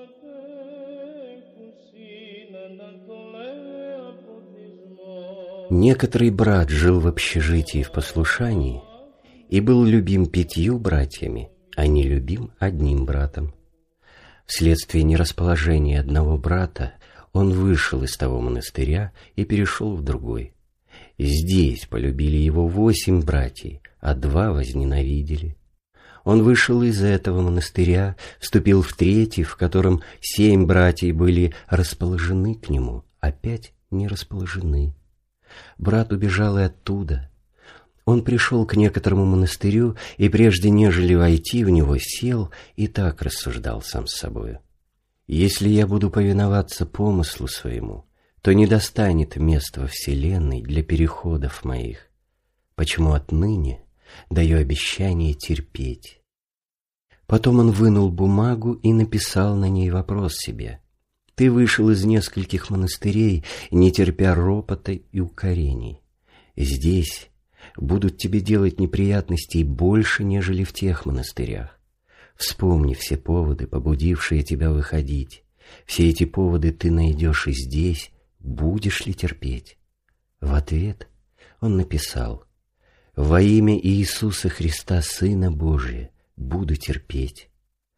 Некоторый брат жил в общежитии в послушании и был любим 5 братьями, а не любим одним братом. Вследствие нерасположения одного брата он вышел из того монастыря и перешел в другой. Здесь полюбили его 8 братьев, а 2 возненавидели. Он вышел из этого монастыря, вступил в 3, в котором 7 братьев были расположены к нему, а 5 не расположены. Брат убежал и оттуда. Он пришел к некоторому монастырю, и прежде нежели войти в него, сел и так рассуждал сам с собою: «Если я буду повиноваться помыслу своему, то не достанет места во вселенной для переходов моих. Почему отныне даю обещание терпеть?» Потом он вынул бумагу и написал на ней вопрос себе: «Ты вышел из нескольких монастырей, не терпя ропота и укорений. Здесь будут тебе делать неприятностей больше, нежели в тех монастырях. Вспомни все поводы, побудившие тебя выходить. Все эти поводы ты найдешь и здесь. Будешь ли терпеть?» В ответ он написал: «Во имя Иисуса Христа, Сына Божия, буду терпеть».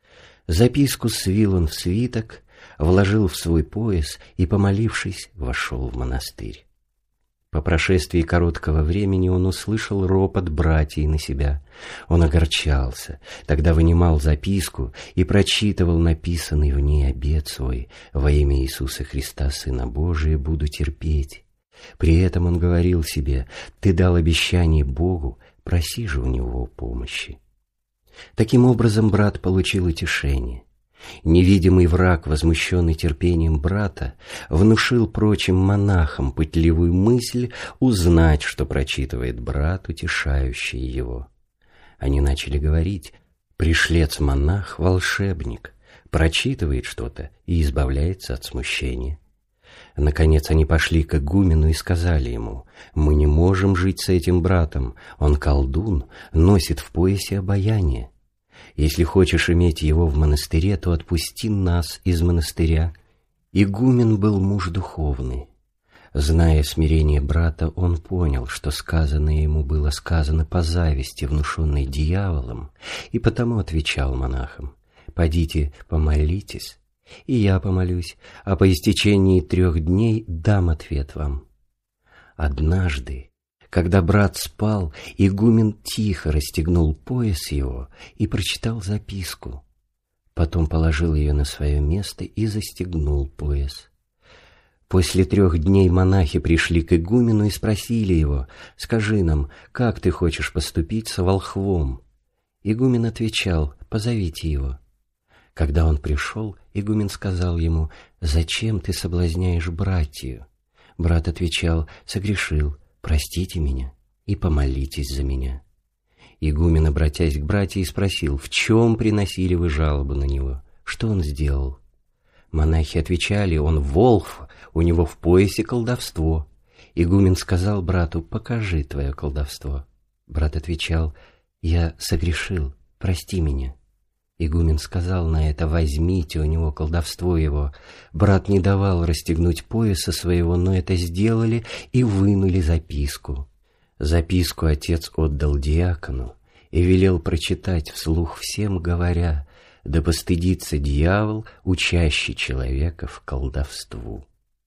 Записку свил он в свиток, вложил в свой пояс и, помолившись, вошел в монастырь. По прошествии короткого времени он услышал ропот братьев на себя. Он огорчался, тогда вынимал записку и прочитывал написанный в ней обет свой: «Во имя Иисуса Христа, Сына Божия, буду терпеть». При этом он говорил себе: «Ты дал обещание Богу, проси же у Него помощи». Таким образом брат получил утешение. Невидимый враг, возмущенный терпением брата, внушил прочим монахам пытливую мысль узнать, что прочитывает брат, утешающий его. Они начали говорить: «Пришлец-монах — волшебник, прочитывает что-то и избавляется от смущения». Наконец они пошли к игумену и сказали ему: «Мы не можем жить с этим братом, он колдун, носит в поясе обаяние. Если хочешь иметь его в монастыре, то отпусти нас из монастыря». Игумен был муж духовный. Зная смирение брата, он понял, что сказанное ему было сказано по зависти, внушенной дьяволом, и потому отвечал монахам: «Подите, помолитесь, и я помолюсь, а по истечении 3 дней дам ответ вам». Однажды, когда брат спал, игумен тихо расстегнул пояс его и прочитал записку. Потом положил ее на свое место и застегнул пояс. После 3 дней монахи пришли к игумену и спросили его: «Скажи нам, как ты хочешь поступить с волхвом?» Игумен отвечал: «Позовите его». Когда он пришел, игумен сказал ему: «Зачем ты соблазняешь братью?» Брат отвечал: «Согрешил, простите меня и помолитесь за меня». Игумен, обратясь к братьям, спросил: «В чем приносили вы жалобу на него? Что он сделал?» Монахи отвечали: «Он волхв, у него в поясе колдовство». Игумен сказал брату: «Покажи твое колдовство». Брат отвечал: «Я согрешил, прости меня». Игумен сказал на это: «Возьмите у него колдовство его». Брат не давал расстегнуть пояса своего, но это сделали и вынули записку. Записку отец отдал диакону и велел прочитать вслух всем, говоря: «Да постыдится дьявол, учащий человека в колдовству».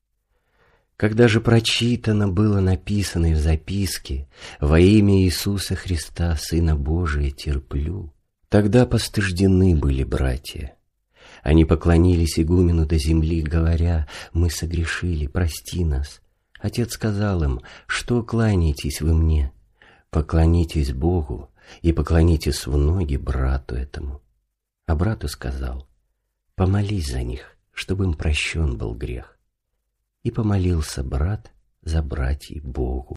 Когда же прочитано было написанное в записке: «Во имя Иисуса Христа, Сына Божия, терплю», тогда постыждены были братья. Они поклонились игумену до земли, говоря: «Мы согрешили, прости нас». Отец сказал им: «Что кланяетесь вы мне? Поклонитесь Богу и поклонитесь в ноги брату этому». А брату сказал: «Помолись за них, чтобы им прощен был грех». И помолился брат за братьев Богу.